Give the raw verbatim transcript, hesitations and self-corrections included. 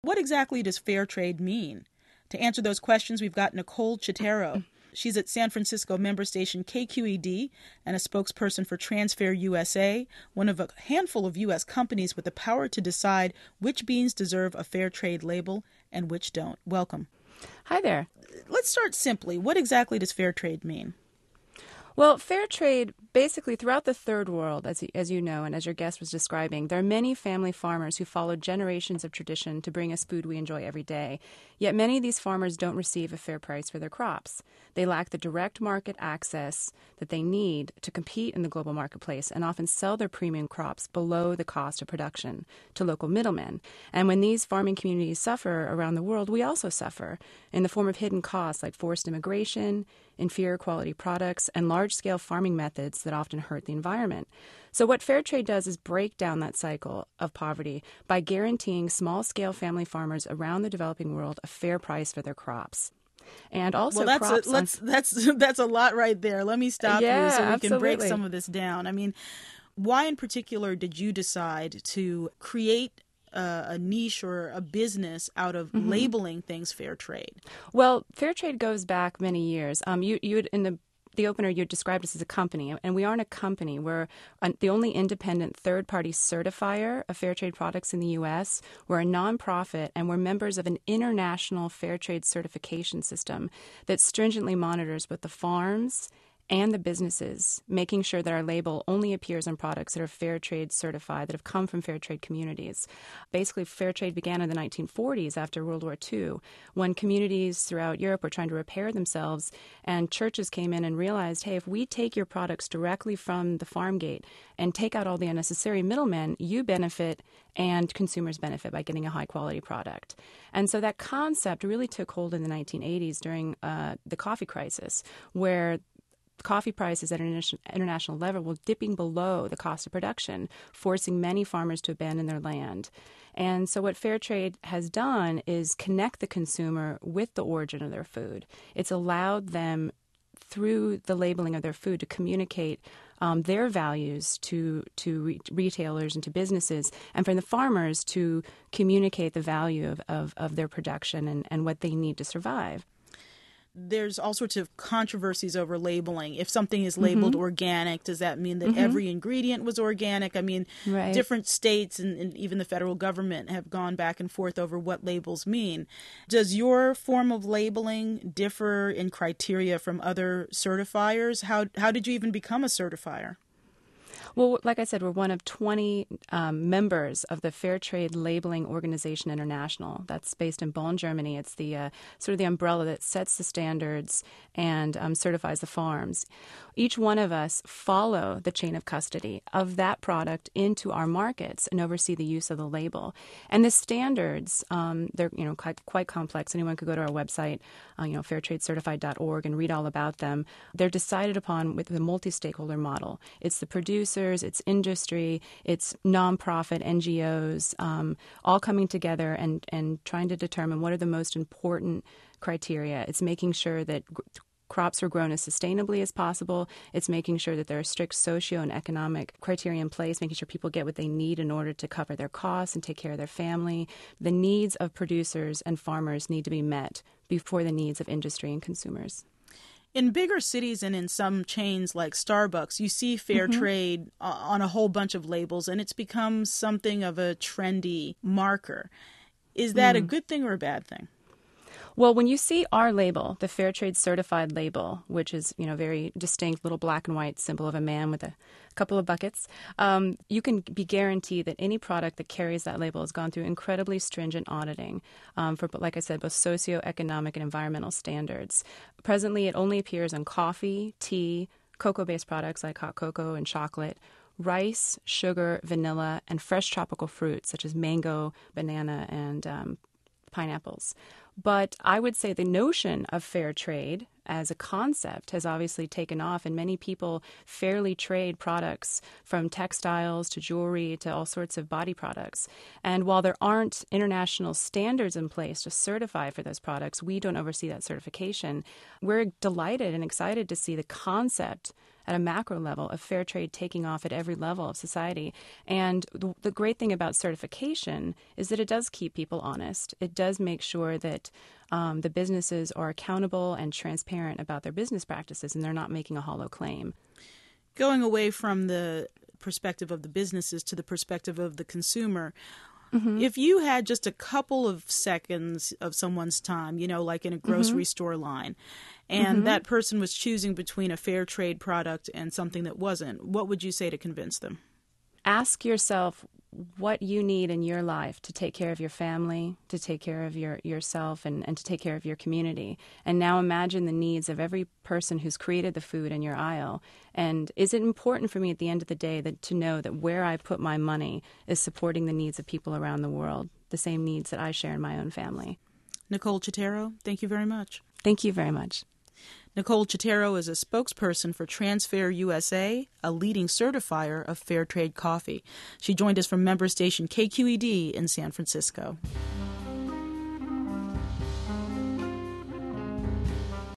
What exactly does fair trade mean? To answer those questions, we've got Nicole Chitero. She's at San Francisco member station K Q E D and a spokesperson for Transfair U S A, one of a handful of U S companies with the power to decide which beans deserve a fair trade label and which don't. Welcome. Hi there. Let's start simply. What exactly does fair trade mean? Well, fair trade, basically throughout the third world, as, as you know, and as your guest was describing, there are many family farmers who followed generations of tradition to bring us food we enjoy every day. Yet many of these farmers don't receive a fair price for their crops. They lack the direct market access that they need to compete in the global marketplace and often sell their premium crops below the cost of production to local middlemen. And when these farming communities suffer around the world, we also suffer in the form of hidden costs like forced immigration, inferior quality products, and large-scale farming methods that often hurt the environment. So what fair trade does is break down that cycle of poverty by guaranteeing small-scale family farmers around the developing world a fair price for their crops. And also, well, that's crops a, let's, on... that's that's a lot right there. Let me stop yeah, you so we absolutely. can break some of this down. I mean, why in particular did you decide to create Uh, a niche or a business out of mm-hmm. labeling things fair trade? Well, fair trade goes back many years. Um, you you in the the opener you described us as a company, and we aren't a company. We're a, the only independent third-party certifier of fair trade products in the U S. We're a nonprofit, and we're members of an international fair trade certification system that stringently monitors both the farms and the businesses, making sure that our label only appears on products that are fair trade certified, that have come from fair trade communities. Basically, fair trade began in the nineteen forties after World War Two, when communities throughout Europe were trying to repair themselves, and churches came in and realized, hey, if we take your products directly from the farm gate and take out all the unnecessary middlemen, you benefit and consumers benefit by getting a high-quality product. And so that concept really took hold in the nineteen eighties during uh, the coffee crisis, where coffee prices at an international level were dipping below the cost of production, forcing many farmers to abandon their land. And so what fair trade has done is connect the consumer with the origin of their food. It's allowed them, through the labeling of their food, to communicate um, their values to to re- retailers and to businesses, and for the farmers to communicate the value of, of, of their production and, and what they need to survive. There's all sorts of controversies over labeling. If something is labeled mm-hmm. organic, does that mean that mm-hmm. every ingredient was organic? I mean, right. different states and, and even the federal government have gone back and forth over what labels mean. Does your form of labeling differ in criteria from other certifiers? How how did you even become a certifier? Well, like I said, we're one of twenty um, members of the Fair Trade Labeling Organization International. That's based in Bonn, Germany. It's the uh, sort of the umbrella that sets the standards and um, certifies the farms. Each one of us follow the chain of custody of that product into our markets and oversee the use of the label. And the standards, um, they're you know quite, quite complex. Anyone could go to our website, uh, you know, fair trade certified dot org, and read all about them. They're decided upon with the multi-stakeholder model. It's the producers, it's industry, it's nonprofit, N G Os, um, all coming together and, and trying to determine what are the most important criteria. It's making sure that g- crops are grown as sustainably as possible. It's making sure that there are strict socio and economic criteria in place, making sure people get what they need in order to cover their costs and take care of their family. The needs of producers and farmers need to be met before the needs of industry and consumers. In bigger cities and in some chains like Starbucks, you see fair mm-hmm. trade on a whole bunch of labels, and it's become something of a trendy marker. Is that mm. a good thing or a bad thing? Well, when you see our label, the Fair Trade Certified label, which is, you know, very distinct little black and white symbol of a man with a couple of buckets, um, you can be guaranteed that any product that carries that label has gone through incredibly stringent auditing um, for, like I said, both socioeconomic and environmental standards. Presently, it only appears on coffee, tea, cocoa-based products like hot cocoa and chocolate, rice, sugar, vanilla, and fresh tropical fruits such as mango, banana, and um, pineapples. But I would say the notion of fair trade as a concept has obviously taken off, and many people fairly trade products from textiles to jewelry to all sorts of body products. And while there aren't international standards in place to certify for those products, we don't oversee that certification. We're delighted and excited to see the concept at a macro level of fair trade taking off at every level of society. And the, the great thing about certification is that it does keep people honest. It does make sure that um, the businesses are accountable and transparent about their business practices, and they're not making a hollow claim. Going away from the perspective of the businesses to the perspective of the consumer, mm-hmm. if you had just a couple of seconds of someone's time, you know, like in a grocery mm-hmm. store line, and mm-hmm. that person was choosing between a fair trade product and something that wasn't, what would you say to convince them? Ask yourself what you need in your life to take care of your family, to take care of your yourself, and, and to take care of your community. And now imagine the needs of every person who's created the food in your aisle. And is it important for me at the end of the day that to know that where I put my money is supporting the needs of people around the world, the same needs that I share in my own family? Nicole Chatero, thank you very much. Thank you very much. Nicole Chatero is a spokesperson for Transfair U S A, a leading certifier of fair trade coffee. She joined us from member station K Q E D in San Francisco.